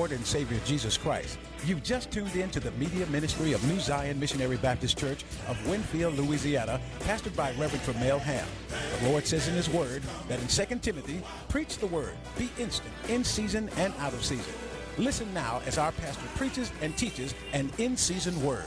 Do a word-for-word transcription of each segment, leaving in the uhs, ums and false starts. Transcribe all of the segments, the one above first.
Lord and Savior Jesus Christ. You've just tuned in to the media ministry of New Zion Missionary Baptist Church of Winfield, Louisiana, pastored by Reverend Tremel Ham. The Lord says in His Word that in Second Timothy, preach the Word, be instant, in season and out of season. Listen now as our pastor preaches and teaches an in-season word.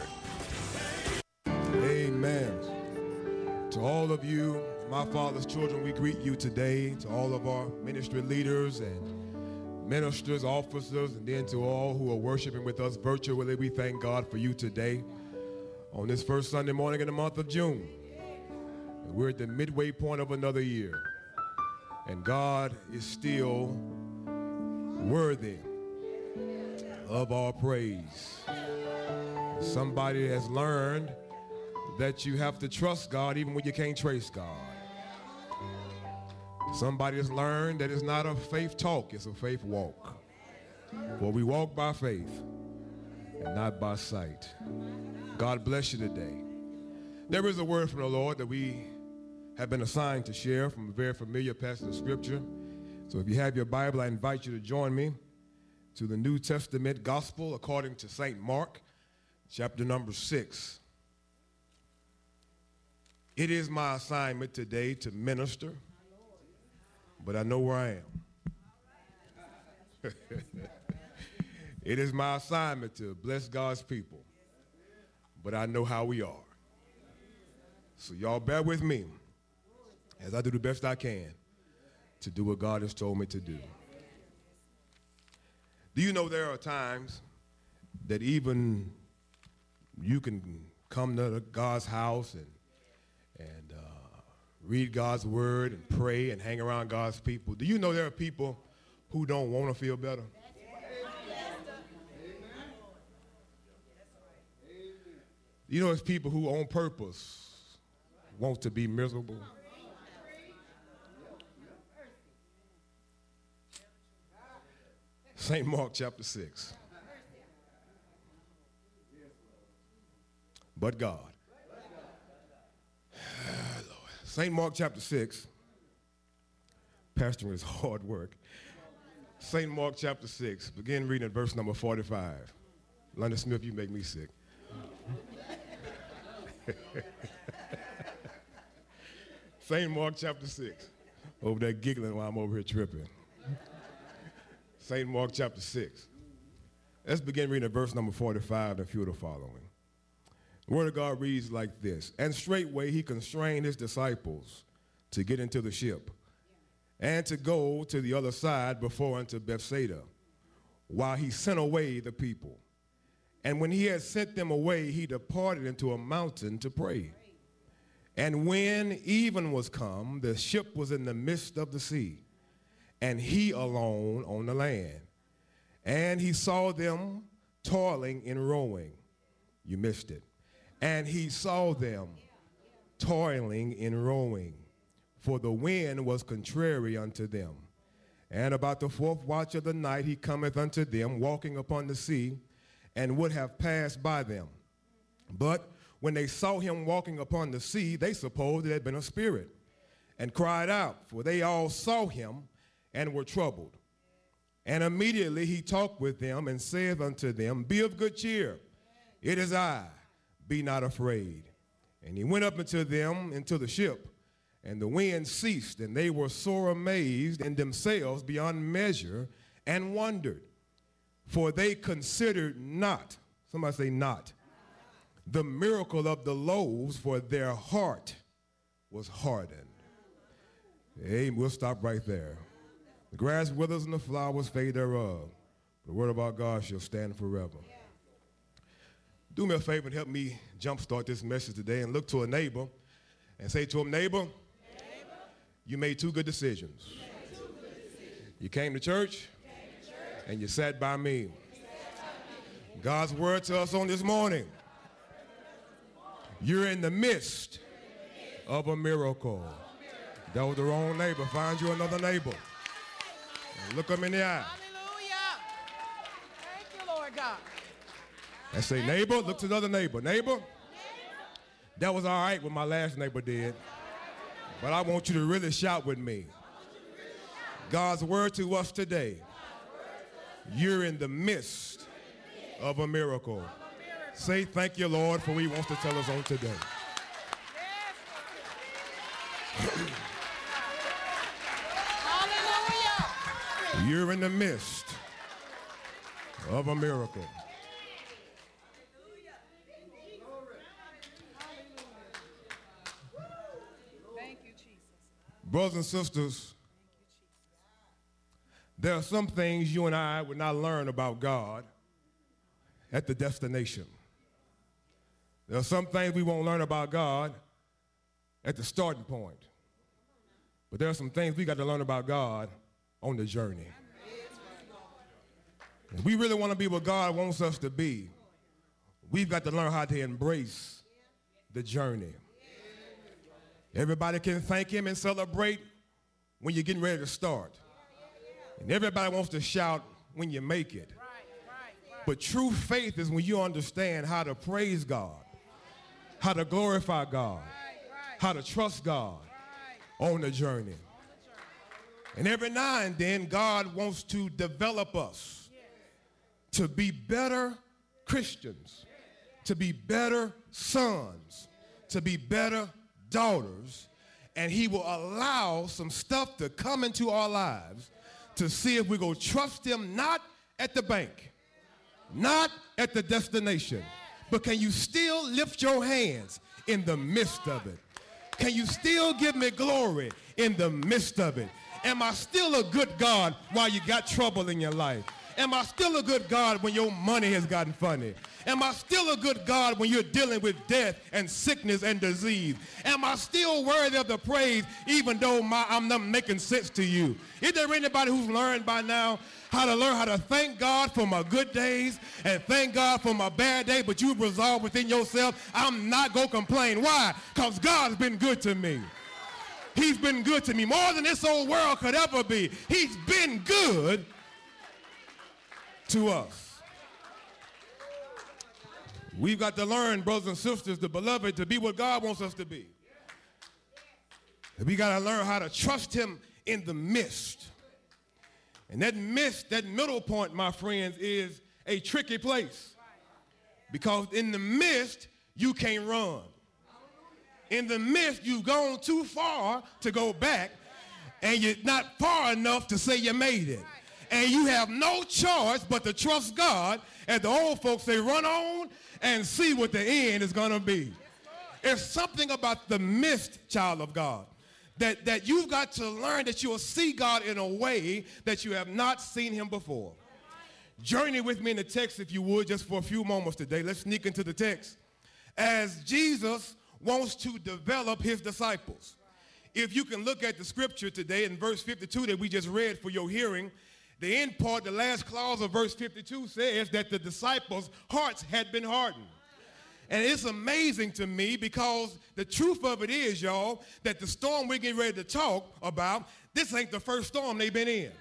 Amen. To all of you, my Father's children, we greet you today. To all of our ministry leaders and ministers, officers, and then to all who are worshiping with us virtually, we thank God for you today on this first Sunday morning in the month of June. And we're at the midway point of another year, and God is still worthy of our praise. Somebody has learned that you have to trust God even when you can't trace God. Somebody has learned that it's not a faith talk, it's a faith walk. For we walk by faith and not by sight. God bless you today. There is a word from the Lord that we have been assigned to share from a very familiar passage of Scripture. So if you have your Bible, I invite you to join me to the New Testament Gospel according to Saint Mark, chapter number six. It is my assignment today to minister, but I know where I am. It is my assignment to bless God's people, but I know how we are. So y'all bear with me as I do the best I can to do what God has told me to do. Do you know there are times that even you can come to God's house and and uh, read God's word and pray and hang around God's people? Do you know there are people who don't want to feel better? You know there's people who on purpose want to be miserable. Saint Mark chapter six. But God. Saint Mark chapter six. Pastoring is hard work. Saint Mark chapter six. Begin reading at verse number forty-five. London Smith, you make me sick. Saint Mark chapter six. Over there giggling while I'm over here tripping. Saint Mark chapter six. Let's begin reading at verse number forty-five and a few of the following. The word of God reads like this. And straightway he constrained his disciples to get into the ship and to go to the other side before unto Bethsaida, while he sent away the people. And when he had sent them away, he departed into a mountain to pray. And when even was come, the ship was in the midst of the sea, and he alone on the land. And he saw them toiling in rowing. You missed it. And he saw them toiling in rowing, for the wind was contrary unto them. And about the fourth watch of the night he cometh unto them, walking upon the sea, and would have passed by them. But when they saw him walking upon the sea, they supposed it had been a spirit, and cried out, for they all saw him and were troubled. And immediately he talked with them and saith unto them, Be of good cheer, it is I, be not afraid. And he went up into them into the ship, and the wind ceased, and they were sore amazed in themselves beyond measure, and wondered. For they considered not, somebody say not, the miracle of the loaves, for their heart was hardened. Hey, we'll stop right there. The grass withers and the flowers fade thereof. The word of our God shall stand forever. Do me a favor and help me jumpstart this message today, and look to a neighbor and say to him, neighbor, neighbor you made two good decisions. You, two good decisions. You came to church, came to church and you sat by me. Sat by me. God's word to us on this morning. You're in the midst of a miracle. That was the wrong neighbor. Find you another neighbor. And look them in the eye. Hallelujah. Thank you, Lord God. I say, neighbor, look to the other neighbor. Neighbor, that was all right what my last neighbor did, but I want you to really shout with me. God's word to us today. You're in the midst of a miracle. Say thank you, Lord, for what he wants to tell us on today. Hallelujah. You're in the midst of a miracle. Thank you, Jesus. Brothers and sisters, there are some things you and I would not learn about God at the destination. There are some things we won't learn about God at the starting point. But there are some things we got to learn about God on the journey. If we really want to be what God wants us to be, we've got to learn how to embrace the journey. Everybody can thank him and celebrate when you're getting ready to start. And everybody wants to shout when you make it. Right, right, right. But true faith is when you understand how to praise God, how to glorify God, Right, right, how to trust God right. on the journey. And every now and then, God wants to develop us to be better Christians, to be better sons, to be better daughters, and he will allow some stuff to come into our lives to see if we're going to trust him, not at the bank, not at the destination, but can you still lift your hands in the midst of it? Can you still give me glory in the midst of it? Am I still a good God while you got trouble in your life? Am I still a good God when your money has gotten funny? Am I still a good God when you're dealing with death and sickness and disease? Am I still worthy of the praise even though my, I'm not making sense to you? Is there anybody who's learned by now how to learn how to thank God for my good days and thank God for my bad day, but you've resolved within yourself, I'm not going to complain. Why? Because God's been good to me. He's been good to me more than this old world could ever be. He's been good to us. We've got to learn, brothers and sisters, the beloved, to be what God wants us to be. We got to learn how to trust him in the midst. And that midst, that middle point, my friends, is a tricky place. Because in the midst, you can't run. In the midst, you've gone too far to go back, and you're not far enough to say you made it. And you have no choice but to trust God, as the old folks say, run on and see what the end is going to be. There's something about the midst, child of God, that, that you've got to learn that you will see God in a way that you have not seen him before. Journey with me in the text, if you would, just for a few moments today. Let's sneak into the text. As Jesus wants to develop his disciples. If you can look at the scripture today in verse fifty-two that we just read for your hearing, the end part, the last clause of verse fifty-two says that the disciples' hearts had been hardened. And it's amazing to me because the truth of it is, y'all, that the storm we're getting ready to talk about, this ain't the first storm they've been in.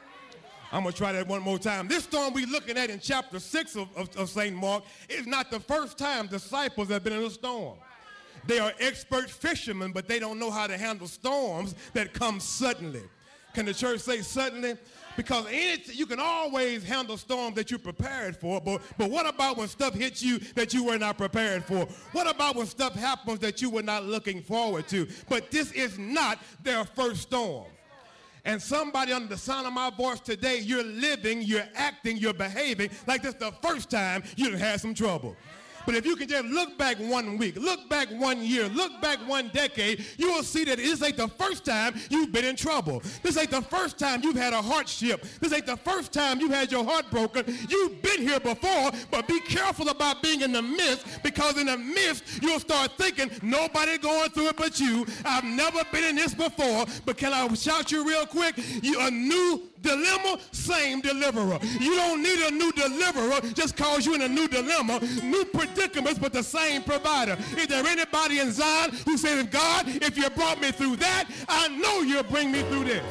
I'm going to try that one more time. This storm we're looking at in chapter six of, of, of Saint Mark is not the first time disciples have been in a storm. They are expert fishermen, but they don't know how to handle storms that come suddenly. Can the church say suddenly? Because any, you can always handle storms that you're prepared for, but, but what about when stuff hits you that you were not prepared for? What about when stuff happens that you were not looking forward to? But this is not their first storm. And somebody under the sound of my voice today, you're living, you're acting, you're behaving like this is the first time you've had some trouble. But if you can just look back one week, look back one year, look back one decade, you will see that this ain't the first time you've been in trouble. This ain't the first time you've had a hardship. This ain't the first time you've had your heart broken. You've been here before, but be careful about being in the midst, because in the midst, you'll start thinking, nobody going through it but you. I've never been in this before, but can I shout you real quick? You a new dilemma, same deliverer. You don't need a new deliverer just cause you're in a new dilemma, new predicaments, but the same provider. Is there anybody in Zion who says, God, if you brought me through that, I know you'll bring me through this?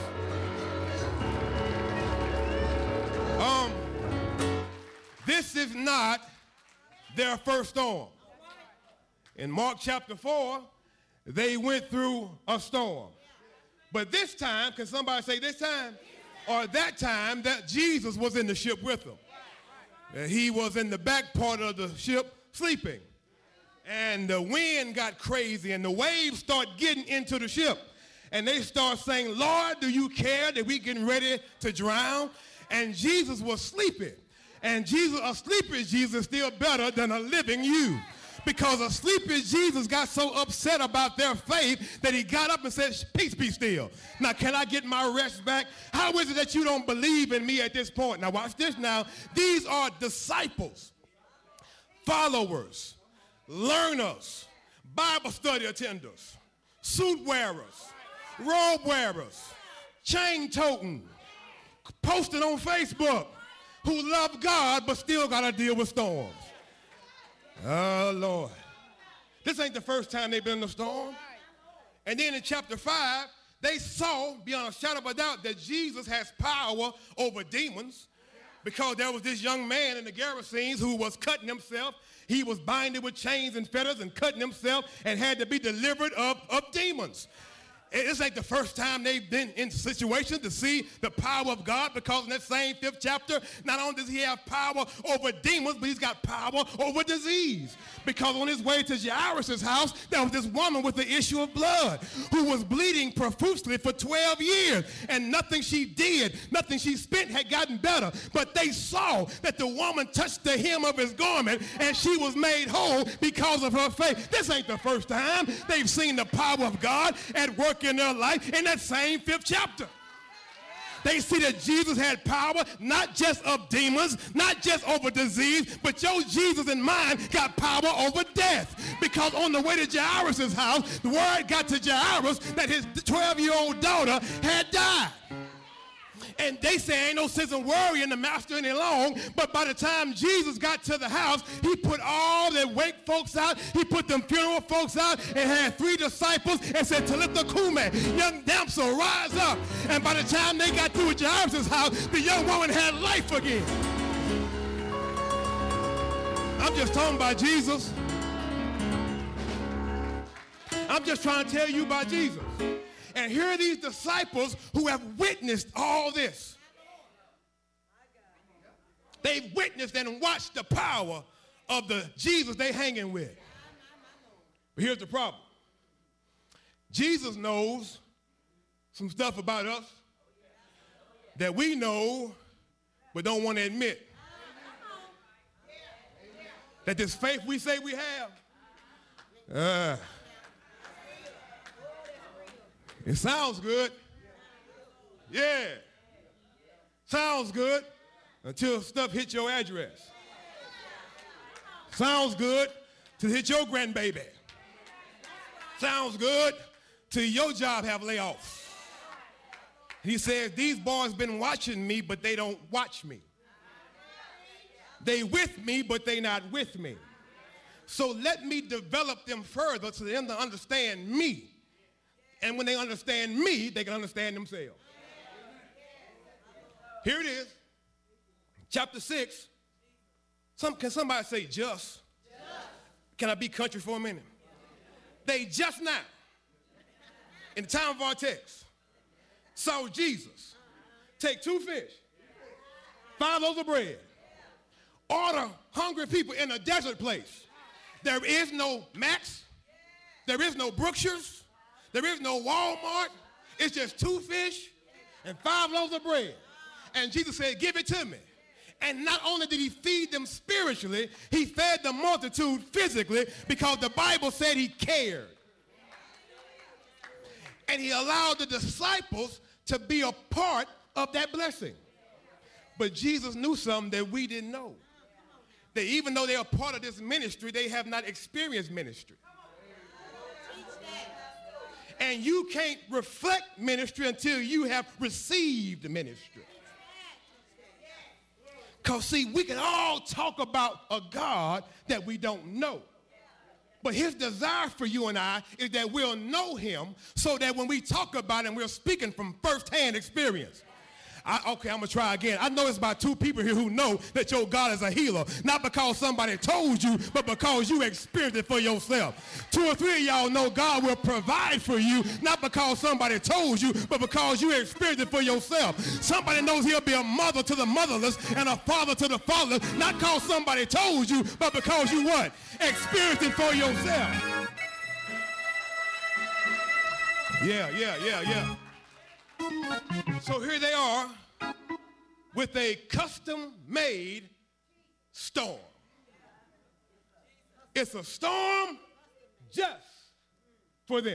Um, this is not their first storm. In Mark chapter four, they went through a storm. But this time, can somebody say this time? or that time that Jesus was in the ship with them. And he was in the back part of the ship sleeping. And the wind got crazy and the waves start getting into the ship. And they start saying, Lord, do you care that we getting ready to drown? And Jesus was sleeping. And Jesus, a sleeping Jesus is still better than a living you. Because a sleeping Jesus got so upset about their faith that he got up and said, peace be still. Now, can I get my rest back? How is it that you don't believe in me at this point? Now, watch this now. These are disciples, followers, learners, Bible study attenders, suit wearers, robe wearers, chain toting, posting on Facebook, who love God but still got to deal with storms. Oh, Lord. This ain't the first time they've been in a storm. And then in chapter five, they saw, beyond a shadow of a doubt, that Jesus has power over demons because there was this young man in the Gerasenes who was cutting himself. He was binded with chains and fetters and cutting himself and had to be delivered of, of demons. This ain't the first time they've been in situations to see the power of God, because in that same fifth chapter, not only does he have power over demons, but he's got power over disease. Because on his way to Jairus' house, there was this woman with the issue of blood who was bleeding profusely for twelve years, and nothing she did, nothing she spent had gotten better. But they saw that the woman touched the hem of his garment, and she was made whole because of her faith. This ain't the first time they've seen the power of God at work in their life. In that same fifth chapter, they see that Jesus had power not just of demons, not just over disease, but your Jesus and mine got power over death. Because on the way to Jairus' house, the word got to Jairus that his twelve-year-old daughter had died. And they say ain't no sense in worrying the master any long. But by the time Jesus got to the house, he put all the wake folks out. He put them funeral folks out and had three disciples and said, Talitha Kume, young damsel, rise up. And by the time they got through with Jairus' house, the young woman had life again. I'm just talking about Jesus. I'm just trying to tell you about Jesus. And here are these disciples who have witnessed all this. They've witnessed and watched the power of the Jesus they hanging with. But here's the problem. Jesus knows some stuff about us that we know but don't want to admit. That this faith we say we have, uh, it sounds good. Yeah. Sounds good until stuff hits your address. Sounds good to hit your grandbaby. Sounds good till your job have layoffs. He says, these boys been watching me, but they don't watch me. They with me, but they not with me. So let me develop them further so them to understand me. And when they understand me, they can understand themselves. Here it is. Chapter six. Some, can somebody say just? Just? Can I be country for a minute? They just now, in the time of our text, saw Jesus take two fish, five loaves of bread, order hungry people in a desert place. There is no Max. There is no Brookshire's. There is no Walmart. It's just two fish and five loaves of bread. And Jesus said, give it to me. And not only did he feed them spiritually, he fed the multitude physically because the Bible said he cared. And he allowed the disciples to be a part of that blessing. But Jesus knew something that we didn't know. That even though they are part of this ministry, they have not experienced ministry. And you can't reflect ministry until you have received ministry. Because, see, we can all talk about a God that we don't know. But his desire for you and I is that we'll know him so that when we talk about him, we're speaking from firsthand experience. I, okay, I'm going to try again. I know it's about two people here who know that your God is a healer. Not because somebody told you, but because you experienced it for yourself. Two or three of y'all know God will provide for you, not because somebody told you, but because you experienced it for yourself. Somebody knows he'll be a mother to the motherless and a father to the fatherless, not because somebody told you, but because you what? Experienced it for yourself. Yeah, yeah, yeah, yeah. So here they are with a custom-made storm. It's a storm just for them.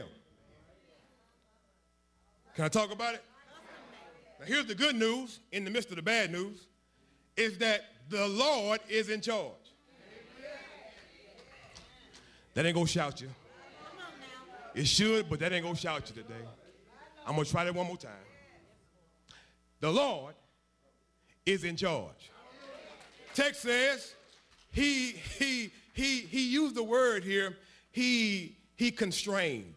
Can I talk about it? Now here's the good news in the midst of the bad news, is that the Lord is in charge. That ain't gonna shout you. It should, but that ain't gonna shout you today. I'm gonna try that one more time. The Lord is in charge. Text says he he he he used the word here. He he constrained.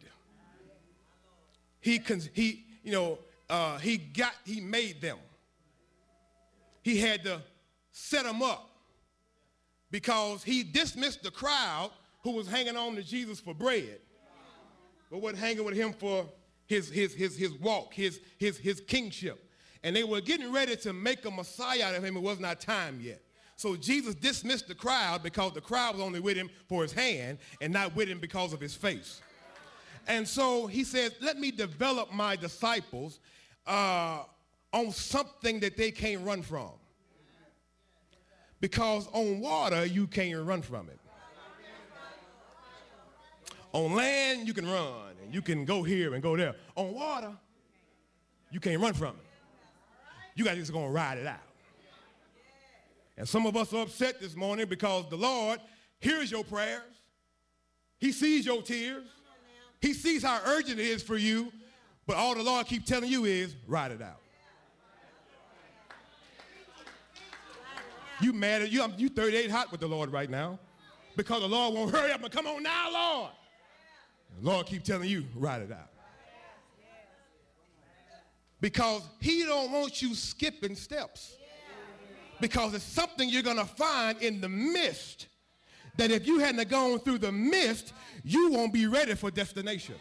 He con, he you know uh, he got he made them. He had to set them up because he dismissed the crowd who was hanging on to Jesus for bread, but wasn't hanging with him for his, his, his, his walk, his, his, his kingship. And they were getting ready to make a Messiah out of him. It was not time yet. So Jesus dismissed the crowd because the crowd was only with him for his hand and not with him because of his face. And so he says, let me develop my disciples uh, on something that they can't run from. Because on water, you can't run from it. On land, you can run, and you can go here and go there. On water, you can't run from it. You guys just gonna ride it out. And some of us are upset this morning because the Lord hears your prayers. He sees your tears. He sees how urgent it is for you, but all the Lord keeps telling you is, ride it out. You mad at you? I'm, you thirty-eight hot with the Lord right now because the Lord won't hurry up and come on now, Lord. The Lord keep telling you, ride it out. Because he don't want you skipping steps. Because it's something you're going to find in the mist that if you hadn't gone through the mist, you won't be ready for destination.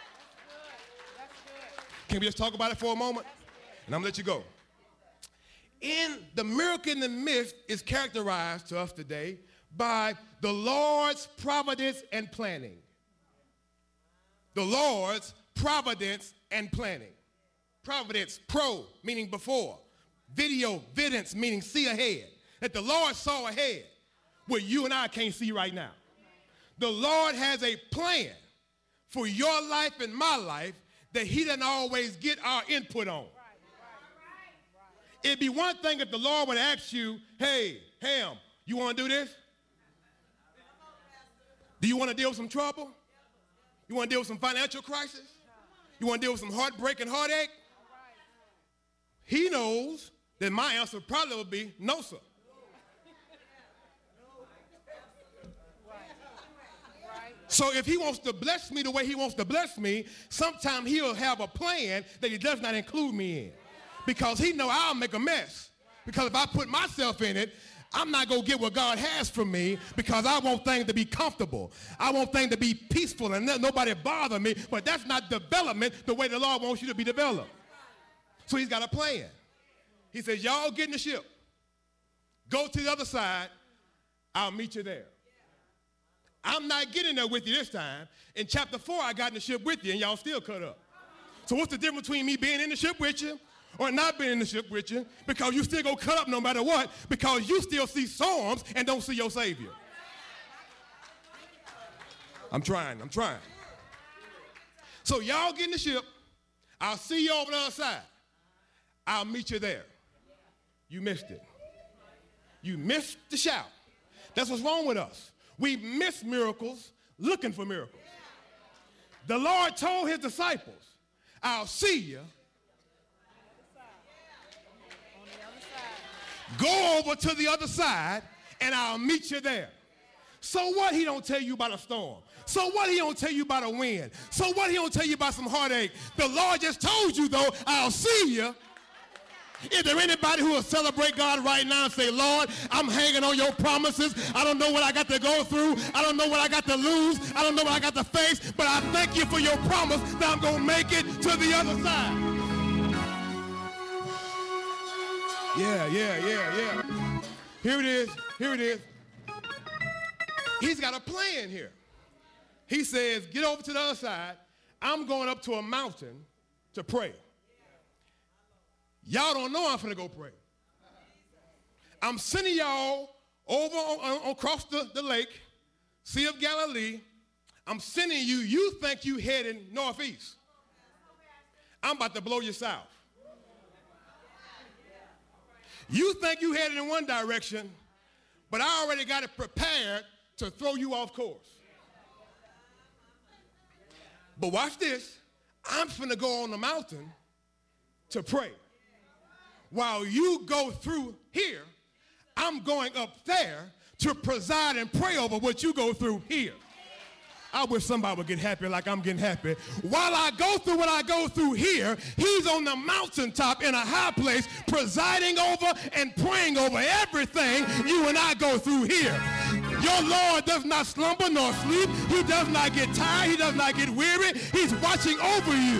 Can we just talk about it for a moment? And I'm going to let you go. In the miracle in the mist is characterized to us today by the Lord's providence and planning. The Lord's providence and planning. Providence, pro, meaning before. Video, vidence, meaning see ahead. That the Lord saw ahead what you and I can't see right now. The Lord has a plan for your life and my life that he doesn't always get our input on. It'd be one thing if the Lord would ask you, hey, Ham, you want to do this? Do you want to deal with some trouble? You want to deal with some financial crisis? You want to deal with some heartbreak and heartache? He knows that my answer probably would be, no, sir. So if he wants to bless me the way he wants to bless me, sometimes he'll have a plan that he does not include me in. Because he know I'll make a mess. Because if I put myself in it, I'm not going to get what God has for me because I want things to be comfortable. I want things to be peaceful and nobody bother me, but that's not development the way the Lord wants you to be developed. So he's got a plan. He says, y'all get in the ship. Go to the other side. I'll meet you there. I'm not getting there with you this time. In chapter four, I got in the ship with you and y'all still cut up. So what's the difference between me being in the ship with you or not being in the ship with you? Because you still go cut up no matter what, because you still see storms and don't see your Savior. I'm trying, I'm trying. So y'all get in the ship. I'll see you over the other side. I'll meet you there. You missed it. You missed the shout. That's what's wrong with us. We miss miracles looking for miracles. The Lord told his disciples, I'll see you. Go over to the other side and I'll meet you there. So what he don't tell you about a storm? So what he don't tell you about a wind? So what he don't tell you about some heartache? The Lord just told you though, I'll see you Is there anybody who will celebrate God right now and say, Lord, I'm hanging on your promises. I don't know what I got to go through. I don't know what I got to lose. I don't know what I got to face, but I thank you for your promise that I'm going to make it to the other side. Yeah, yeah, yeah, yeah. Here it is. Here it is. He's got a plan here. He says, get over to the other side. I'm going up to a mountain to pray. Y'all don't know I'm finna go pray. I'm sending y'all over on, on, across the, the lake, Sea of Galilee. I'm sending you. You think you heading northeast. I'm about to blow you south. You think you headed in one direction, but I already got it prepared to throw you off course. But watch this. I'm finna go on the mountain to pray. While you go through here, I'm going up there to preside and pray over what you go through here. I wish somebody would get happy like I'm getting happy. While I go through what I go through here, he's on the mountaintop in a high place, presiding over and praying over everything you and I go through here. Your Lord does not slumber nor sleep. He does not get tired. He does not get weary. He's watching over you.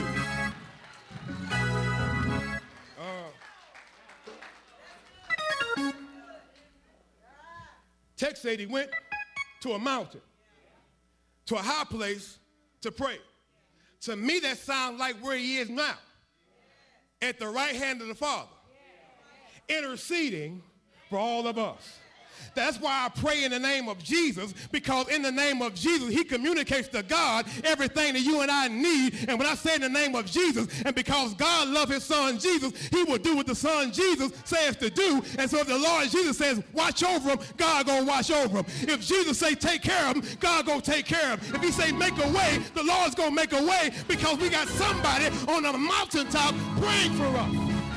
Text said he went to a mountain, to a high place to pray. To me, that sounds like where he is now, at the right hand of the Father, interceding for all of us. That's why I pray in the name of Jesus, because in the name of Jesus, he communicates to God everything that you and I need. And when I say in the name of Jesus, and because God loves his son Jesus, he will do what the son Jesus says to do. And so if the Lord Jesus says, watch over him, God gonna watch over him. If Jesus say, take care of him, God gonna take care of him. If he say, make a way, the Lord's gonna make a way, because we got somebody on a mountaintop praying for us.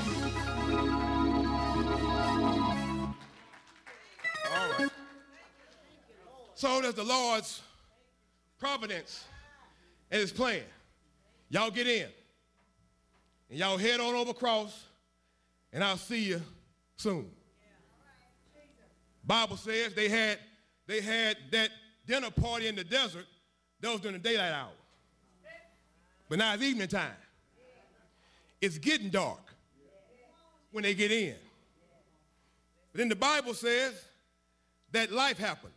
All right. So there's the Lord's providence and his plan. Y'all get in. And y'all head on over across, and I'll see you soon. Bible says they had, they had that dinner party in the desert. That was during the daylight hour. But now it's evening time. It's getting dark when they get in. But then the Bible says that life happened.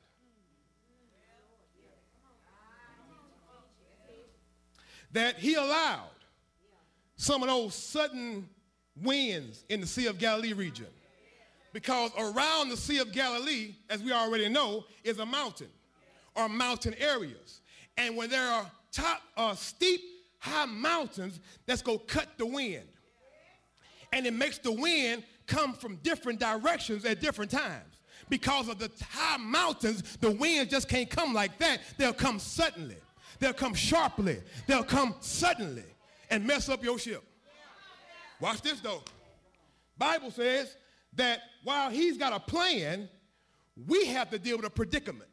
That he allowed some of those sudden winds in the Sea of Galilee region. Because around the Sea of Galilee, as we already know, is a mountain or mountain areas. And when there are top, uh, steep, high mountains, that's going to cut the wind. And it makes the wind come from different directions at different times. Because of the high mountains, the winds just can't come like that. They'll come suddenly. They'll come sharply. They'll come suddenly and mess up your ship. Watch this, though. Bible says that while he's got a plan, we have to deal with a predicament.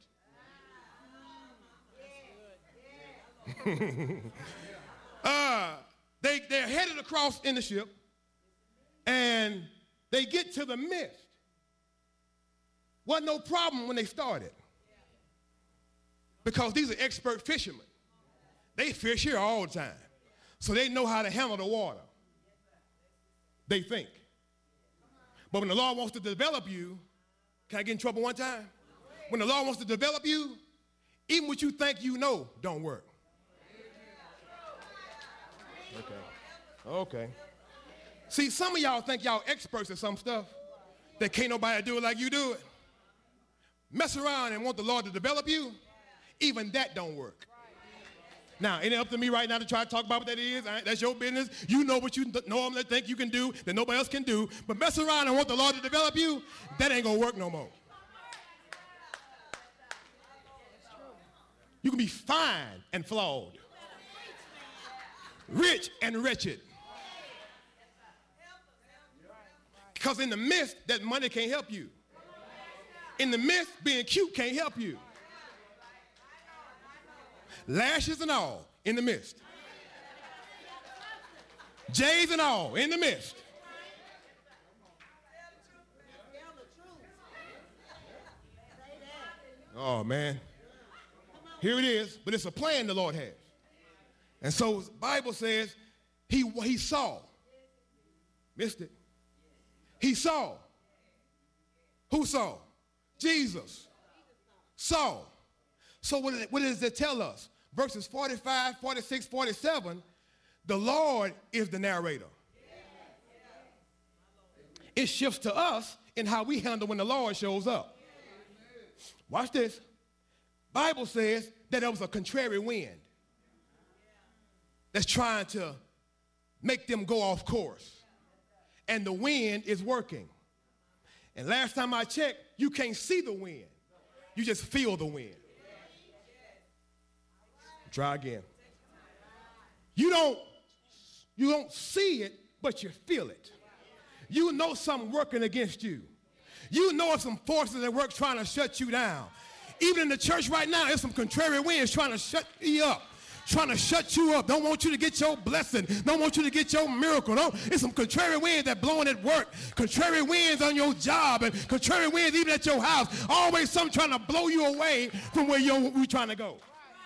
uh, they, they're headed across in the ship, and they get to the mist. Wasn't no problem when they started, because these are expert fishermen. They fish here all the time, so they know how to handle the water. They think. But when the Lord wants to develop you, can I get in trouble one time? When the Lord wants to develop you, even what you think you know don't work. Okay. Okay. See, some of y'all think y'all experts at some stuff that can't nobody do it like you do it. Mess around and want the Lord to develop you, even that don't work. Now, it ain't up to me right now to try to talk about what that is. Right? That's your business. You know what you normally think you can do that nobody else can do. But mess around and want the Lord to develop you, that ain't going to work no more. You can be fine and flawed, rich and wretched. Because in the midst, that money can't help you. In the midst, being cute can't help you. Lashes and all, in the midst. J's and all, in the midst. Oh, man. Here it is, but it's a plan the Lord has. And so the Bible says he, he saw. Missed it. He saw. Who saw? Jesus. Saw. So what, what does it tell us? Verses forty-five, forty-six, forty-seven, the Lord is the narrator. It shifts to us in how we handle when the Lord shows up. Watch this. Bible says that there was a contrary wind that's trying to make them go off course. And the wind is working. And last time I checked, you can't see the wind. You just feel the wind. Try again. You don't, you don't see it, but you feel it. You know something working against you. You know some forces at work trying to shut you down. Even in the church right now, there's some contrary winds trying to shut you up. Trying to shut you up. Don't want you to get your blessing. Don't want you to get your miracle. Don't. It's some contrary winds that blowing at work. Contrary winds on your job. And contrary winds even at your house. Always something trying to blow you away from where you're, you're trying to go.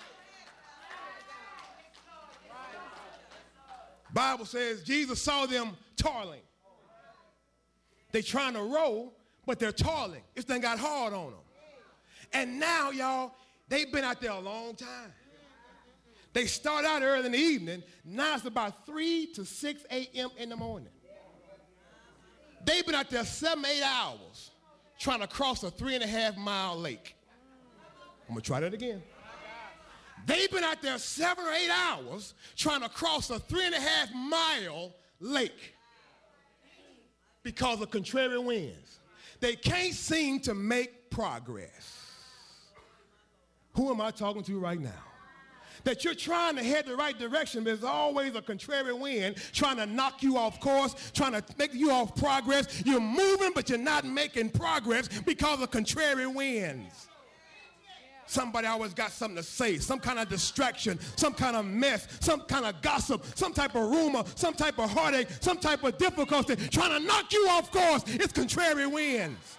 Bible says Jesus saw them toiling. They trying to row, but they're toiling. This thing got hard on them. And now, y'all, they've been out there a long time. They start out early in the evening. Now it's about three to six a m in the morning. They've been out there seven, eight hours trying to cross a three and a half mile lake. I'm going to try that again. They've been out there seven or eight hours trying to cross a three and a half mile lake because of contrary winds. They can't seem to make progress. Who am I talking to right now? That you're trying to head the right direction, but there's always a contrary wind trying to knock you off course, trying to make you off progress. You're moving, but you're not making progress because of contrary winds. Somebody always got something to say, some kind of distraction, some kind of mess, some kind of gossip, some type of rumor, some type of heartache, some type of difficulty, trying to knock you off course. It's contrary winds.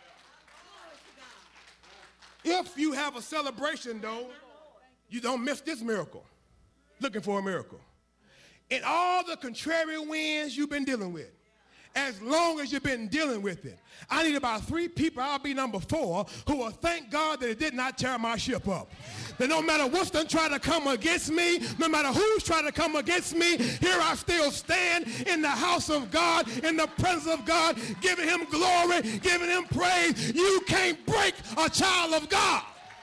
If you have a celebration, though, you don't miss this miracle. Looking for a miracle. In all the contrary winds you've been dealing with, as long as you've been dealing with it, I need about three people, I'll be number four, who will thank God that it did not tear my ship up. That no matter what's done trying to come against me, no matter who's trying to come against me, here I still stand in the house of God, in the presence of God, giving him glory, giving him praise. You can't break a child of God.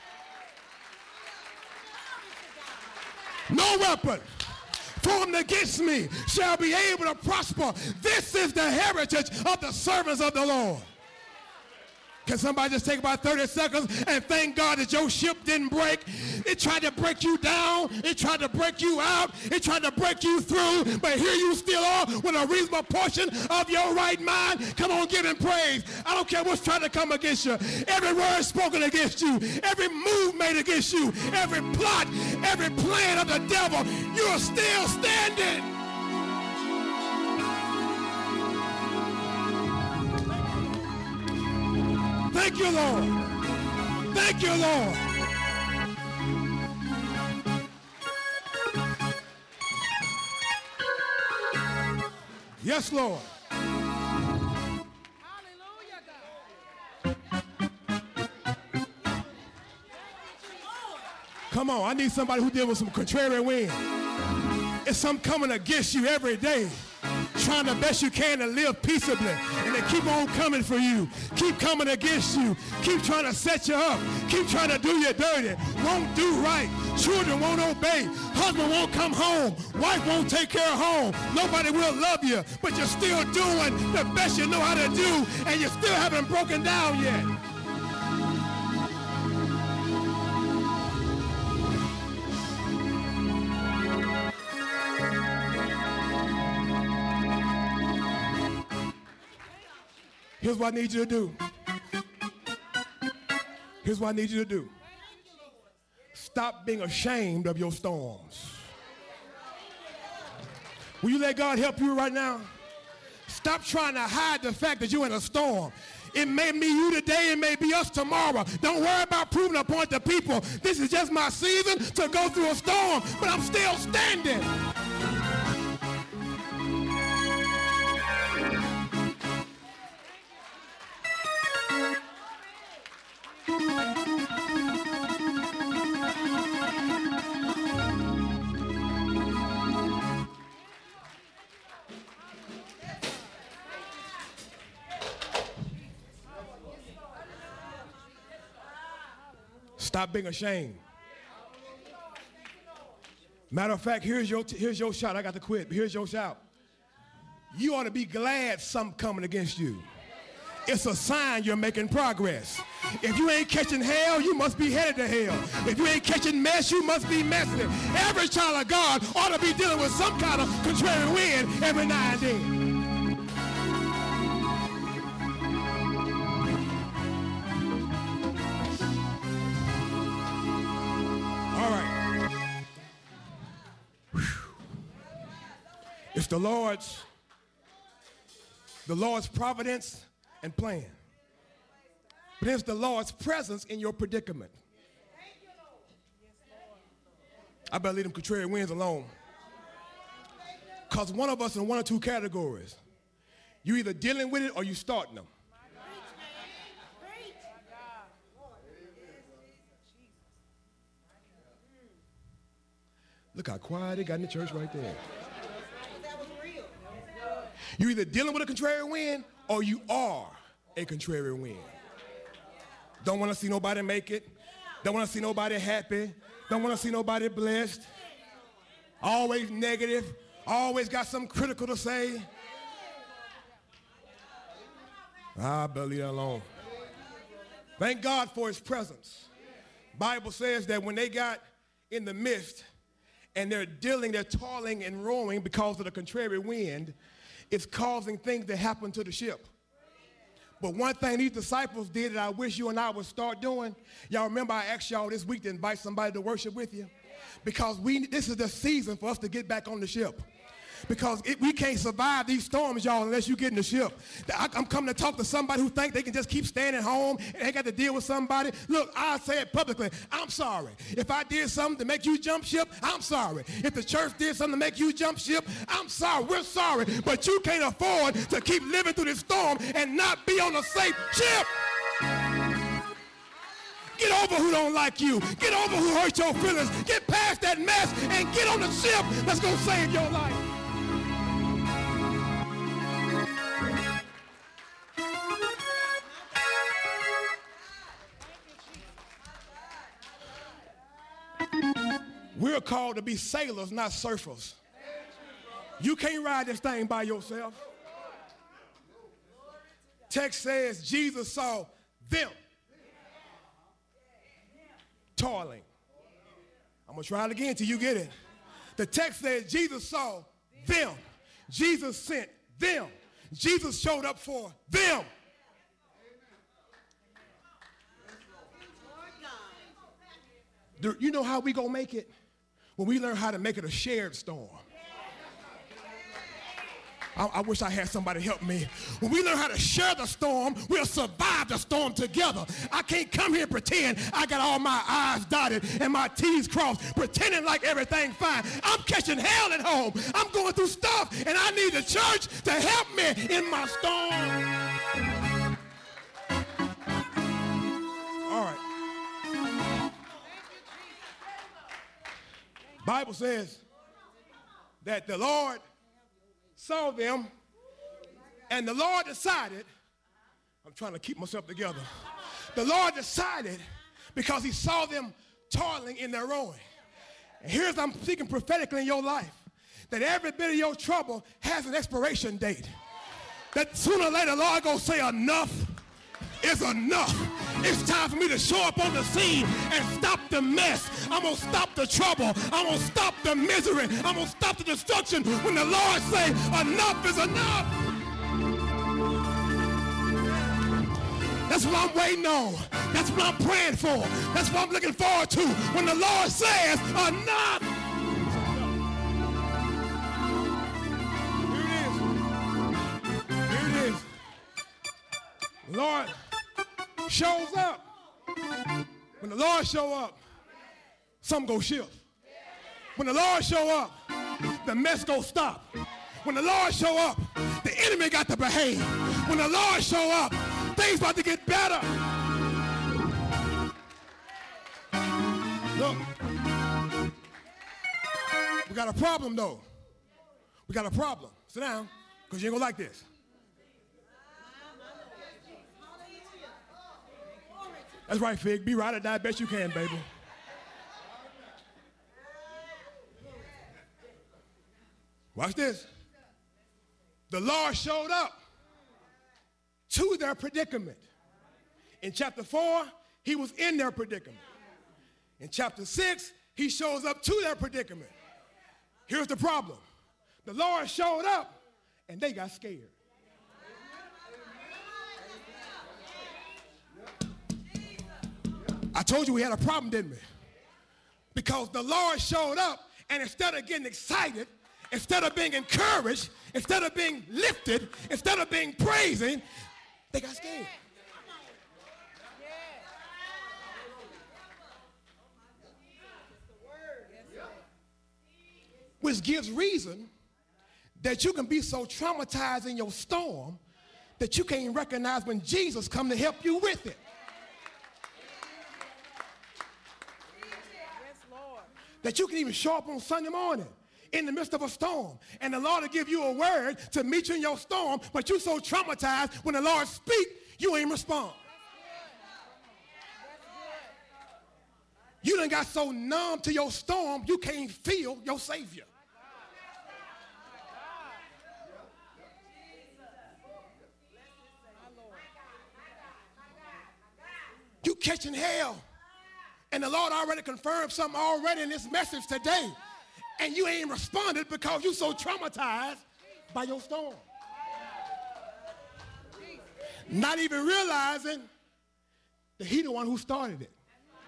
No weapon formed against me shall be able to prosper. This is the heritage of the servants of the Lord. Can somebody just take about thirty seconds and thank God that your ship didn't break? It tried to break you down. It tried to break you out. It tried to break you through. But here you still are with a reasonable portion of your right mind. Come on, give him praise. I don't care what's trying to come against you. Every word spoken against you. Every move made against you. Every plot, every plan of the devil. You are still standing. Thank you, Lord. Thank you, Lord. Yes, Lord. Hallelujah, God. Come on, I need somebody who deals with some contrary wind. It's something coming against you every day. Trying the best you can to live peaceably, and they keep on coming for you, keep coming against you, keep trying to set you up, keep trying to do you dirty, won't do right, children won't obey, husband won't come home, wife won't take care of home, nobody will love you, but you're still doing the best you know how to do, and you still haven't broken down yet. Here's what I need you to do. Here's what I need you to do. Stop being ashamed of your storms. Will you let God help you right now? Stop trying to hide the fact that you're in a storm. It may be you today, it may be us tomorrow. Don't worry about proving a point to people. This is just my season to go through a storm, but I'm still standing. Stop being ashamed. Matter of fact, here's your, here's your shot. I got to quit, but here's your shout. You ought to be glad something coming against you. It's a sign you're making progress. If you ain't catching hell, you must be headed to hell. If you ain't catching mess, you must be messing it. Every child of God ought to be dealing with some kind of contrary wind every now and then. All right. Whew. It's the Lord's, the Lord's providence and plan. But it's the Lord's presence in your predicament. I better leave them contrary winds alone. Because one of us in one or two categories. You either dealing with it or you starting them. Look how quiet it got in the church right there. You're either dealing with a contrary wind or you are a contrary wind. Don't want to see nobody make it. Don't want to see nobody happy. Don't want to see nobody blessed. Always negative. Always got something critical to say. I better leave that alone. Thank God for his presence. Bible says that when they got in the midst and they're dealing, they're toiling and rowing because of the contrary wind, it's causing things to happen to the ship. But one thing these disciples did that I wish you and I would start doing, y'all remember I asked y'all this week to invite somebody to worship with you? Because we, this is the season for us to get back on the ship. Because it, we can't survive these storms, y'all, unless you get in the ship. I, I'm coming to talk to somebody who think they can just keep staying at home and they got to deal with somebody. Look, I'll say it publicly. I'm sorry. If I did something to make you jump ship, I'm sorry. If the church did something to make you jump ship, I'm sorry. We're sorry. But you can't afford to keep living through this storm and not be on a safe ship. Get over who don't like you. Get over who hurt your feelings. Get past that mess and get on the ship that's going to save your life. We're called to be sailors, not surfers. You can't ride this thing by yourself. Text says Jesus saw them toiling. I'm going to try it again till you get it. The text says Jesus saw them. Jesus sent them. Jesus showed up for them. Do you know how we gonna make it? When we learn how to make it a shared storm. I, I wish I had somebody help me. When we learn how to share the storm, we'll survive the storm together. I can't come here and pretend I got all my I's dotted and my T's crossed, pretending like everything's fine. I'm catching hell at home. I'm going through stuff, and I need the church to help me in my storm. All right. Bible says that the Lord saw them, and the Lord decided, I'm trying to keep myself together. The Lord decided, because he saw them toiling in their rowing. And here's, I'm speaking prophetically in your life, that every bit of your trouble has an expiration date. That sooner or later, the Lord gonna say enough is enough. It's time for me to show up on the scene and stop the mess. I'm going to stop the trouble. I'm going to stop the misery. I'm going to stop the destruction when the Lord say enough is enough. That's what I'm waiting on. That's what I'm praying for. That's what I'm looking forward to when the Lord says enough. Here it is. Here it is. the Lord shows up, when the Lord show up, some go shift. When the Lord show up, the mess go stop. When the Lord show up, the enemy got to behave. When the Lord show up, things about to get better. Look, we got a problem though. We got a problem. Sit down, because you ain't gonna like this. That's right, Fig. Be right or die best you can, baby. Watch this. The Lord showed up to their predicament. In chapter four, he was in their predicament. In chapter six, he shows up to their predicament. Here's the problem. The Lord showed up, and they got scared. I told you we had a problem, didn't we? Because the Lord showed up, and instead of getting excited, instead of being encouraged, instead of being lifted, instead of being praising, they got scared. Which gives reason that you can be so traumatized in your storm that you can't recognize when Jesus come to help you with it. That you can even show up on Sunday morning in the midst of a storm, and the Lord will give you a word to meet you in your storm, but you're so traumatized when the Lord speaks, you ain't respond. You done got so numb to your storm, you can't feel your Savior. You catching hell, and the Lord already confirmed something already in this message today, and you ain't responded because you so traumatized by your storm. Not even realizing that he the one who started it.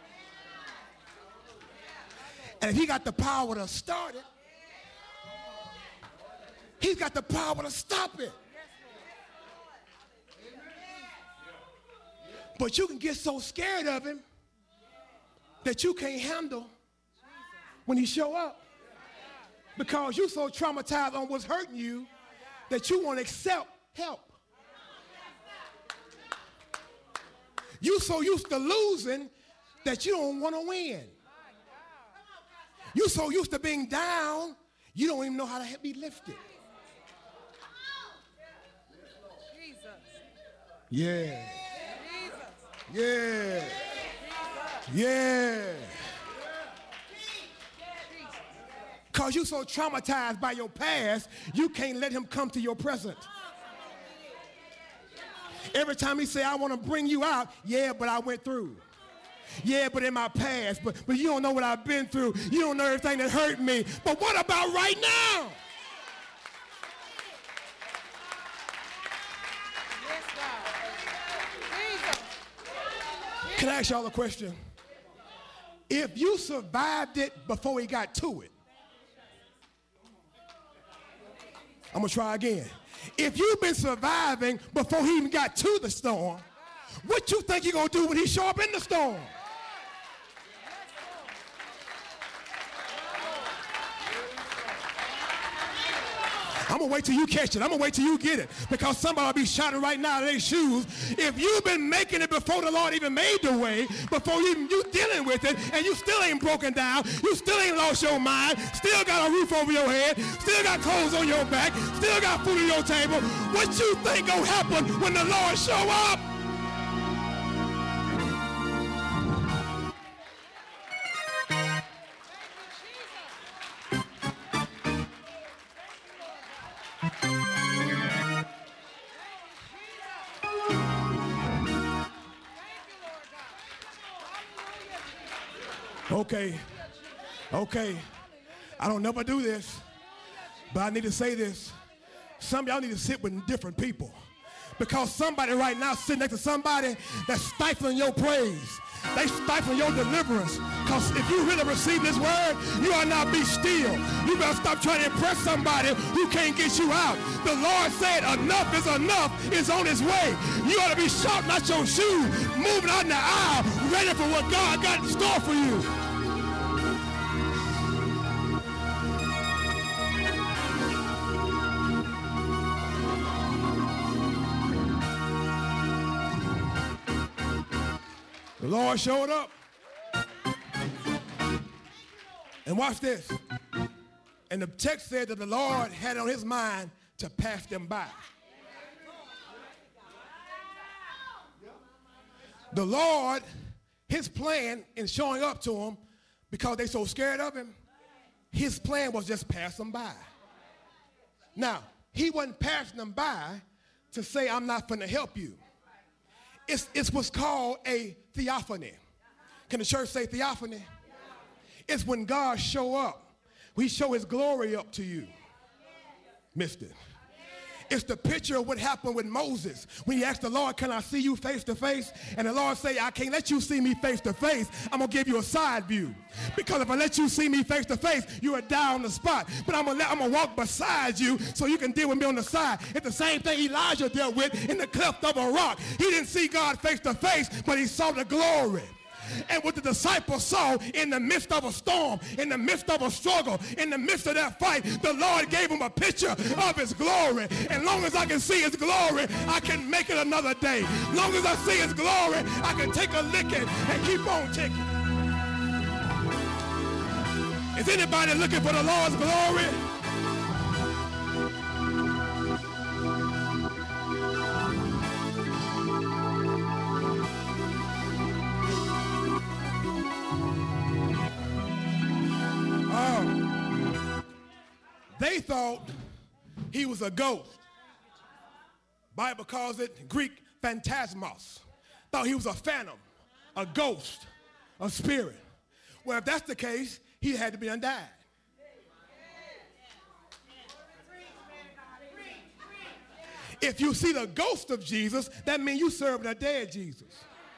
And if he got the power to start it, he's got the power to stop it. But you can get so scared of him that you can't handle when he show up, because you're so traumatized on what's hurting you that you won't accept help. You so used to losing that you don't want to win. You so used to being down, you don't even know how to be lifted. Yeah. Yeah. Yeah. Because you're so traumatized by your past, you can't let him come to your present. Every time he say, I want to bring you out, yeah, but I went through. Yeah, but in my past, but, but you don't know what I've been through. You don't know everything that hurt me. But what about right now? Can I ask y'all a question? If you survived it before he got to it, I'm going to try again. If you've been surviving before he even got to the storm, what you think you're going to do when he show up in the storm? I'm going to wait till you catch it. I'm going to wait till you get it, because somebody will be shouting right now in their shoes. If you've been making it before the Lord even made the way, before you, you dealing with it, and you still ain't broken down, you still ain't lost your mind, still got a roof over your head, still got clothes on your back, still got food on your table, what you think going to happen when the Lord show up? Okay, okay, I don't never do this, but I need to say this. Some of y'all need to sit with different people, because somebody right now sitting next to somebody that's stifling your praise, They stifle your deliverance. Because if you really receive this word, you ought not be still. You better stop trying to impress somebody who can't get you out. The Lord said enough is enough, is on his way. You ought to be shouting out your shoes, moving out in the aisle, ready for what God got in store for you. The Lord showed up. And watch this. And the text said that the Lord had it on his mind to pass them by. The Lord, his plan in showing up to them, because they so scared of him, his plan was just pass them by. Now, he wasn't passing them by to say, I'm not going to help you. It's, it's what's called a theophany. Can the church say theophany? It's when God show up. We show his glory up to you. Missed it. It's the picture of what happened with Moses when he asked the Lord, can I see you face to face? And the Lord say, I can't let you see me face to face. I'm going to give you a side view. Because if I let you see me face to face, you are down on the spot. But I'm going to I'm going to walk beside you so you can deal with me on the side. It's the same thing Elijah dealt with in the cleft of a rock. He didn't see God face to face, but he saw the glory. And what the disciples saw in the midst of a storm, in the midst of a struggle, in the midst of that fight, the Lord gave them a picture of his glory. And long as I can see his glory, I can make it another day. Long as I see his glory, I can take a licking and keep on ticking. Is anybody looking for the Lord's glory? They thought he was a ghost. Bible calls it Greek phantasmos. Thought he was a phantom, a ghost, a spirit. Well, if that's the case, he had to be undied. If you see the ghost of Jesus, that means you serve a dead Jesus.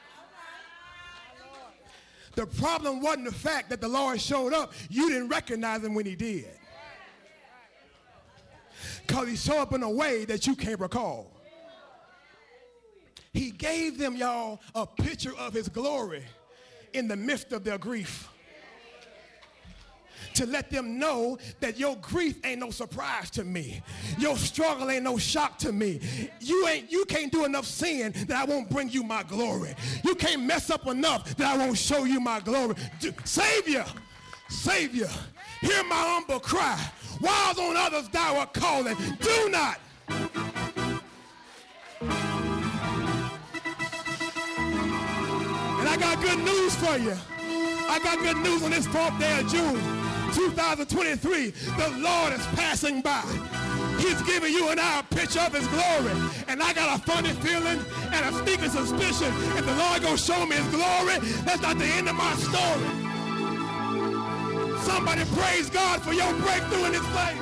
The problem wasn't the fact that the Lord showed up. You didn't recognize him when he did. Because he showed up in a way that you can't recall. He gave them, y'all, a picture of his glory in the midst of their grief. To let them know that your grief ain't no surprise to me. Your struggle ain't no shock to me. You ain't, you can't do enough sin that I won't bring you my glory. You can't mess up enough that I won't show you my glory. Savior, Savior, hear my humble cry. While on others thou art calling, do not. And I got good news for you. I got good news on this fourth day of June, two thousand twenty-three. The Lord is passing by. He's giving you and I a picture of his glory. And I got a funny feeling and a sneaking suspicion if the Lord gonna show me his glory, that's not the end of my story. Somebody praise God for your breakthrough in this life.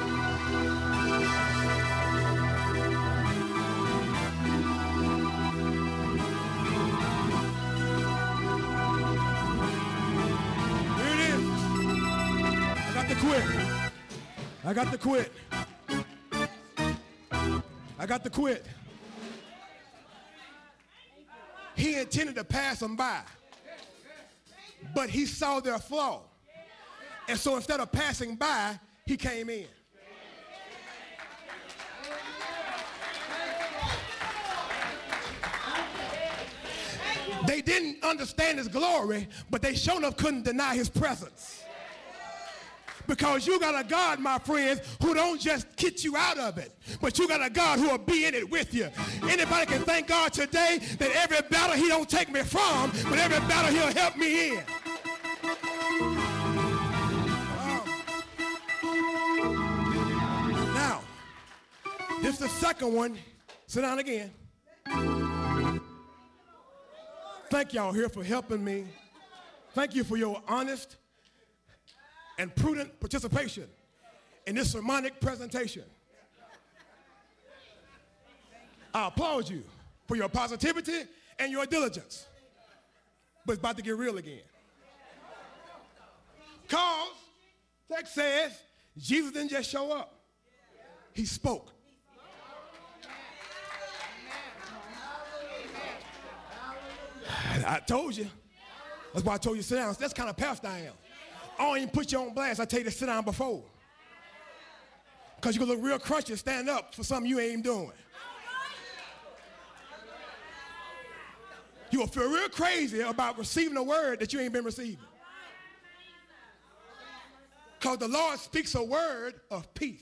Here it is. I got to quit. I got to quit. I got to quit. He intended to pass them by, but he saw their flaw. And so instead of passing by, he came in. They didn't understand his glory, but they sure enough couldn't deny his presence. Because you got a God, my friends, who don't just get you out of it, but you got a God who will be in it with you. Anybody can thank God today that every battle he don't take me from, but every battle he'll help me in. This is the second one. Sit down again. Thank y'all here for helping me. Thank you for your honest and prudent participation in this sermonic presentation. I applaud you for your positivity and your diligence. but it's about to get real again. Because text says Jesus didn't just show up. He spoke. I told you. That's why I told you to sit down. That's kind of pastor I am. I don't even put you on blast. I tell you to sit down before. Because you're going to look real crunchy and stand up for something you ain't even doing. You will feel real crazy about receiving a word that you ain't been receiving. Because the Lord speaks a word of peace.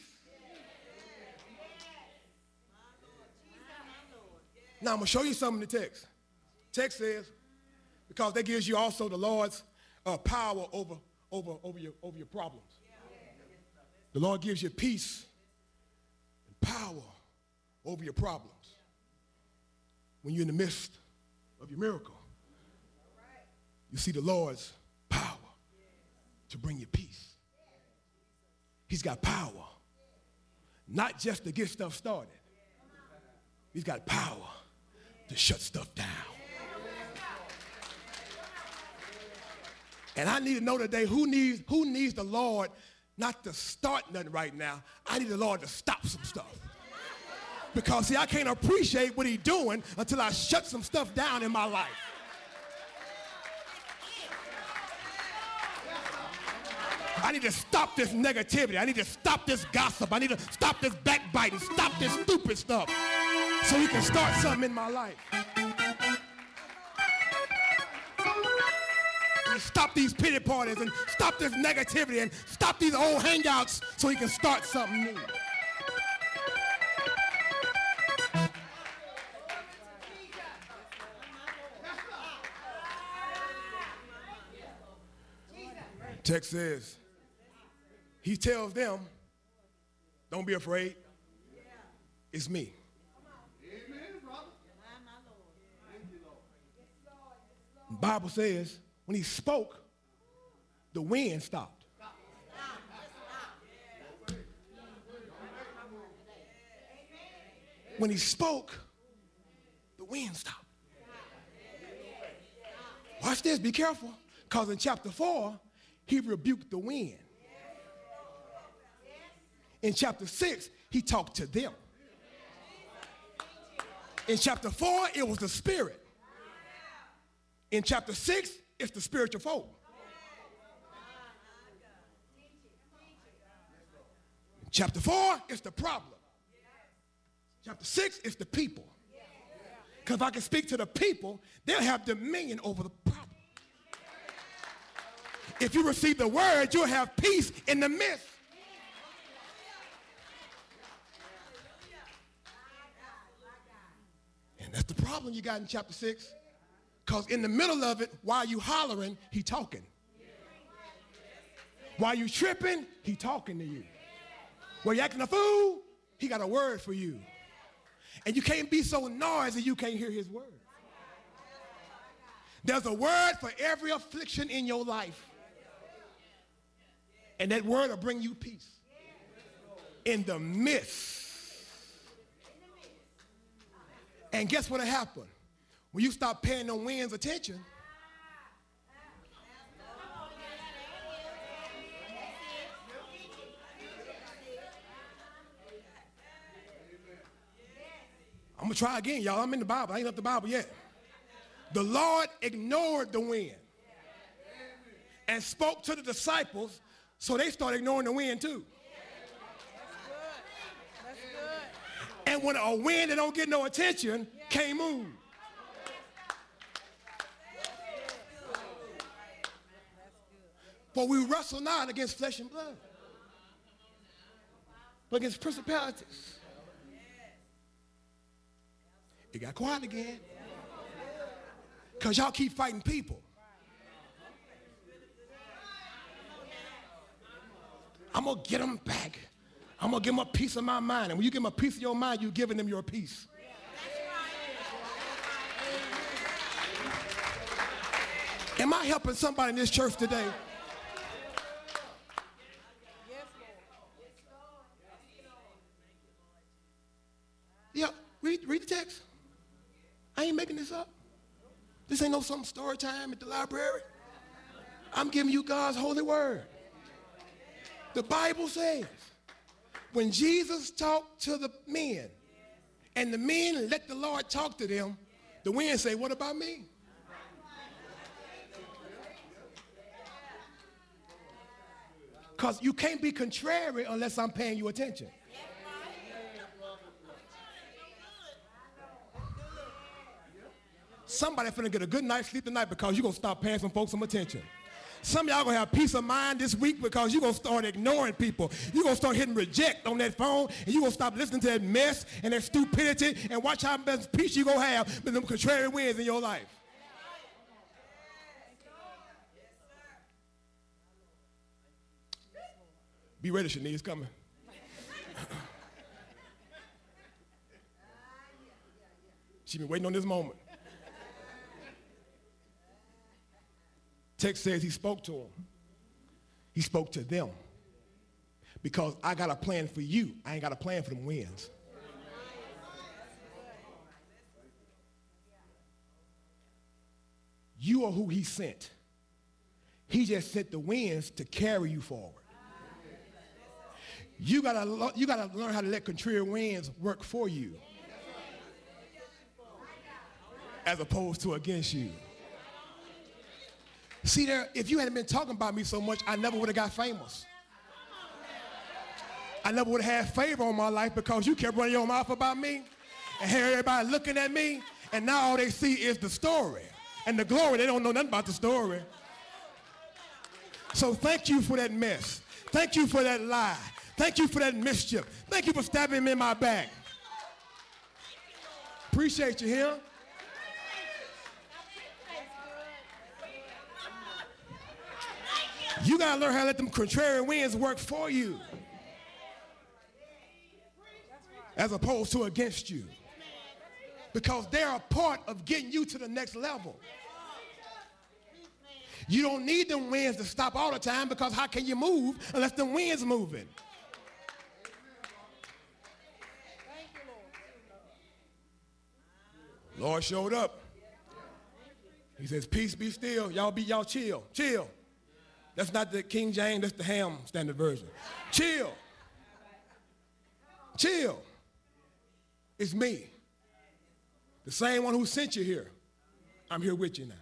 Now I'm going to show you something in the text. Text says, because that gives you also the Lord's uh, power over, over, over, your, over your problems. The Lord gives you peace and power over your problems when you're in the midst of your miracle. You see the Lord's power to bring you peace. He's got power, not just to get stuff started. He's got power to shut stuff down. And I need to know today who needs, who needs the Lord not to start nothing right now. I need the Lord to stop some stuff. Because, see, I can't appreciate what he's doing until I shut some stuff down in my life. I need to stop this negativity. I need to stop this gossip. I need to stop this backbiting, stop this stupid stuff so he can start something in my life. Stop these pity parties and stop this negativity and stop these old hangouts so he can start something new. Text says, he tells them, don't be afraid. It's me. The Bible says, when he spoke, the wind stopped. When he spoke, the wind stopped. Watch this, be careful, because in chapter four, he rebuked the wind. In chapter six, he talked to them. In chapter four, it was the Spirit. In chapter six, it's the spiritual folk. Chapter four, it's the problem. Chapter six, it's the people. Because if I can speak to the people, they'll have dominion over the problem. If you receive the word, you'll have peace in the midst. And that's the problem you got in chapter six. Because in the middle of it, while you hollering, he talking. While you tripping, he talking to you. While you acting a fool, he got a word for you. And you can't be so noisy you can't hear his word. There's a word for every affliction in your life. And that word will bring you peace. In the midst. And guess what will happen? When you stop paying them winds attention, I'm going to try again, y'all. I'm in the Bible. I ain't left the Bible yet. The Lord ignored the wind and spoke to the disciples, so they started ignoring the wind too. That's good. That's good. And when a wind that don't get no attention can't move. For we wrestle not against flesh and blood, but against principalities. It got quiet again. Because y'all keep fighting people. I'm going to get them back. I'm going to give them a piece of my mind. And when you give them a piece of your mind, you're giving them your peace. Am I helping somebody in this church today? Yeah, read, read the text. I ain't making this up. This ain't no some story time at the library. I'm giving you God's holy word. The Bible says, when Jesus talked to the men, and the men let the Lord talk to them, the wind say, what about me? Because you can't be contrary unless I'm paying you attention. Somebody finna get a good night's sleep tonight because you're going to stop paying some folks some attention. Some of y'all going to have peace of mind this week because you're going to start ignoring people. You're going to start hitting reject on that phone, and you're going to stop listening to that mess and that stupidity, and watch how much peace you're going to have with them contrary winds in your life. Be ready, Shanice, it's coming. She's been waiting on this moment. Text says he spoke to them. He spoke to them. Because I got a plan for you. I ain't got a plan for them winds. You are who he sent. He just sent the winds to carry you forward. You gotta, you gotta learn how to let contrary winds work for you as opposed to against you. See there, if you hadn't been talking about me so much, I never would have got famous. I never would have had favor on my life because you kept running your mouth about me and had everybody looking at me, and now all they see is the story and the glory. They don't know nothing about the story. So thank you for that mess. Thank you for that lie. Thank you for that mischief. Thank you for stabbing me in my back. Appreciate you here. You got to learn how to let them contrary winds work for you as opposed to against you. Because they're a part of getting you to the next level. You don't need them winds to stop all the time because how can you move unless the wind's moving? Lord showed up. He says, peace be still. Y'all be, y'all chill. Chill. That's not the King James, that's the Ham Standard Version. Chill. Chill. It's me. The same one who sent you here. I'm here with you now.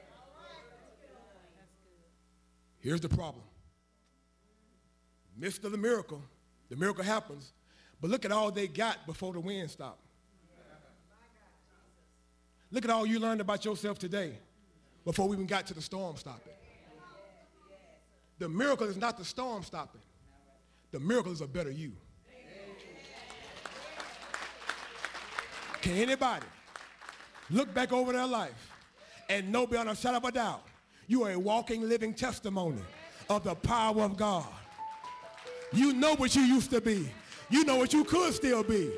Here's the problem. Midst of the miracle, the miracle happens, but look at all they got before the wind stopped. Look at all you learned about yourself today before we even got to the storm stopping. The miracle is not the storm stopping. The miracle is a better you. Can anybody look back over their life and know beyond a shadow of a doubt you are a walking, living testimony of the power of God? You know what you used to be. You know what you could still be.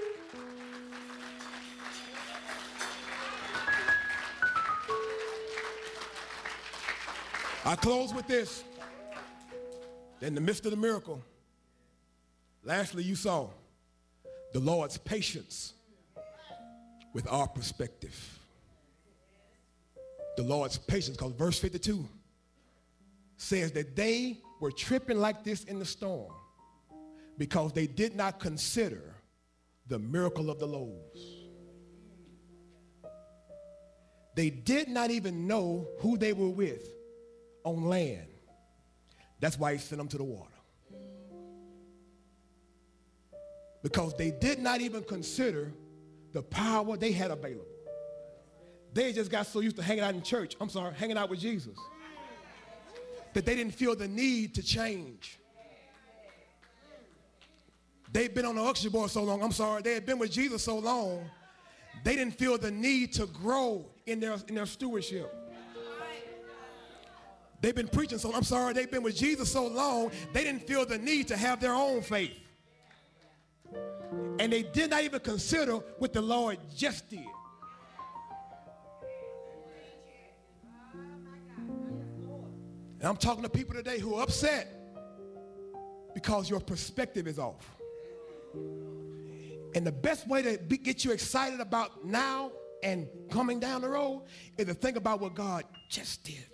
I close with this. In the midst of the miracle, lastly, you saw the Lord's patience with our perspective. The Lord's patience, because verse fifty-two says that they were tripping like this in the storm because they did not consider the miracle of the loaves. They did not even know who they were with on land. That's why he sent them to the water. Because they did not even consider the power they had available. They just got so used to hanging out in church, I'm sorry, hanging out with Jesus, that they didn't feel the need to change. They've been on the auction board so long, I'm sorry, they had been with Jesus so long, they didn't feel the need to grow in their, in their stewardship. They've been preaching so, I'm sorry, they've been with Jesus so long, they didn't feel the need to have their own faith. And they did not even consider what the Lord just did. And I'm talking to people today who are upset because your perspective is off. And the best way to be, get you excited about now and coming down the road is to think about what God just did.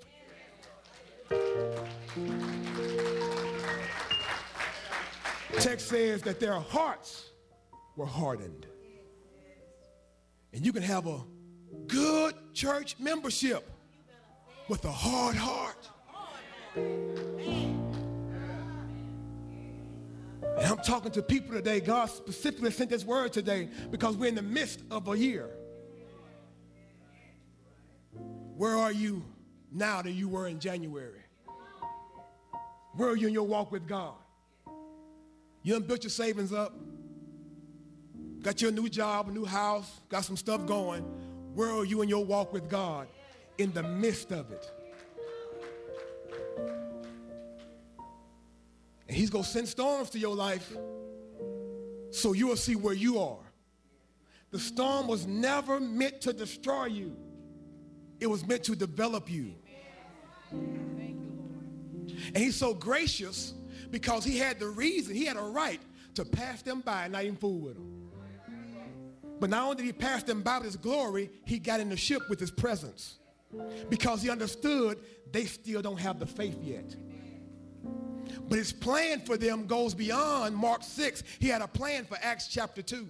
Text says that their hearts were hardened. And you can have a good church membership with a hard heart. And I'm talking to people today. God specifically sent this word today because we're in the midst of a year. Where are you now than you were in January? Where are you in your walk with God? You done built your savings up, got your new job, a new house, got some stuff going. Where are you in your walk with God in the midst of it? And he's going to send storms to your life so you will see where you are. The storm was never meant to destroy you. It was meant to develop you. And he's so gracious because he had the reason, he had a right to pass them by and not even fool with them. But not only did he pass them by with his glory, he got in the ship with his presence because he understood they still don't have the faith yet. But his plan for them goes beyond Mark six. He had a plan for Acts chapter two.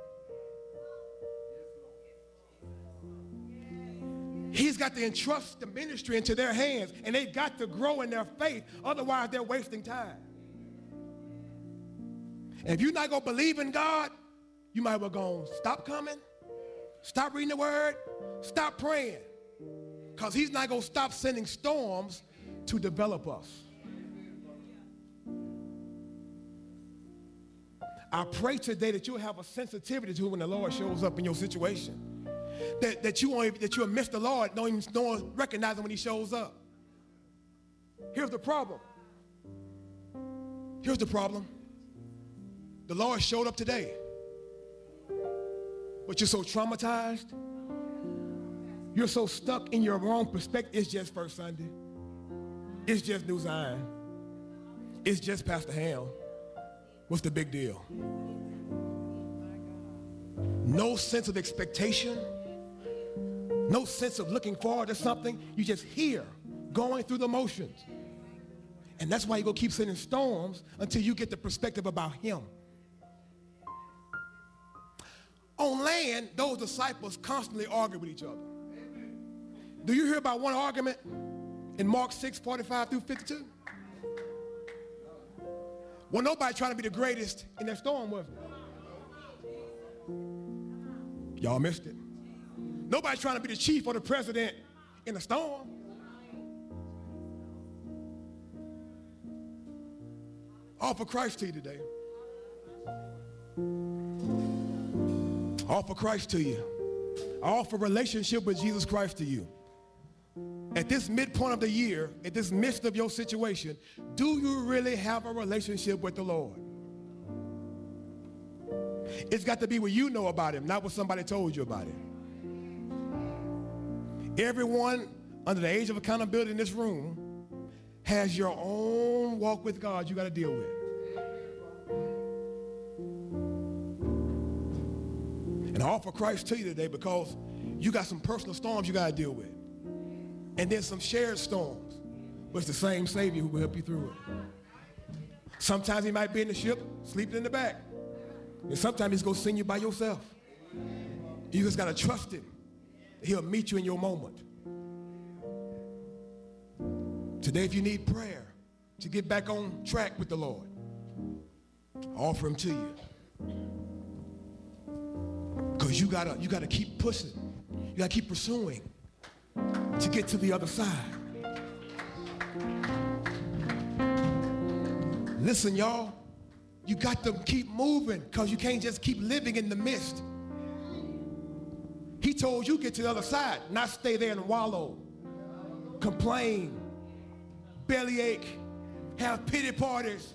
He's got to entrust the ministry into their hands, and they've got to grow in their faith. Otherwise, they're wasting time. And if you're not going to believe in God, you might well go, stop coming, stop reading the word, stop praying, because he's not going to stop sending storms to develop us. I pray today that you'll have a sensitivity to when the Lord shows up in your situation. That, that, you won't, that you'll miss the Lord, don't even don't recognize him when he shows up. Here's the problem. Here's the problem. The Lord showed up today, but you're so traumatized. You're so stuck in your wrong perspective. It's just First Sunday. It's just New Zion. It's just Pastor Ham. What's the big deal? No sense of expectation. No sense of looking forward to something. You just here, going through the motions. And that's why you're going to keep sending storms until you get the perspective about him. On land, those disciples constantly argue with each other. Do you hear about one argument in Mark six, forty-five through fifty-two? Well, nobody trying to be the greatest in that storm, was it? Y'all missed it. Nobody trying to be the chief or the president in a storm. Offer Christ to you today. Offer Christ to you. I offer a relationship with Jesus Christ to you. At this midpoint of the year, at this midst of your situation, do you really have a relationship with the Lord? It's got to be what you know about him, not what somebody told you about him. Everyone under the age of accountability in this room has your own walk with God you got to deal with. And I offer Christ to you today because you got some personal storms you got to deal with. And then some shared storms. But it's the same Savior who will help you through it. Sometimes he might be in the ship, sleeping in the back. And sometimes he's going to send you by yourself. You just got to trust him. He'll meet you in your moment. Today, if you need prayer to get back on track with the Lord, offer him to you. Because you gotta, you gotta keep pushing. You gotta keep pursuing to get to the other side. Listen, y'all, you got to keep moving because you can't just keep living in the mist. He told you get to the other side, not stay there and wallow, complain, bellyache, have pity parties.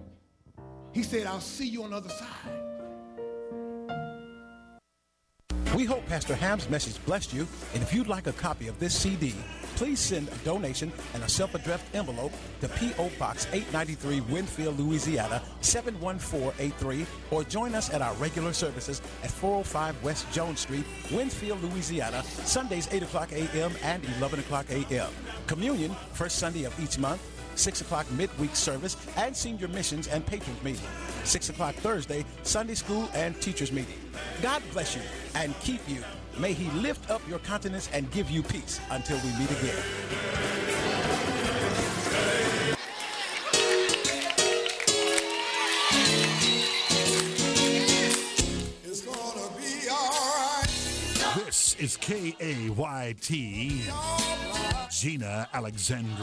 He said, I'll see you on the other side. We hope Pastor Ham's message blessed you, and if you'd like a copy of this C D, please send a donation and a self-addressed envelope to P O. Box eight ninety-three, Winfield, Louisiana, seven one four eight three, or join us at our regular services at four oh five West Jones Street, Winfield, Louisiana, Sundays eight o'clock a m and eleven o'clock a m Communion, first Sunday of each month, six o'clock midweek service, and senior missions and patrons meeting. six o'clock Thursday, Sunday school and teachers meeting. God bless you and keep you. May he lift up your countenance and give you peace until we meet again. It's gonna be all right. This is K A Y T, Gina Alexander.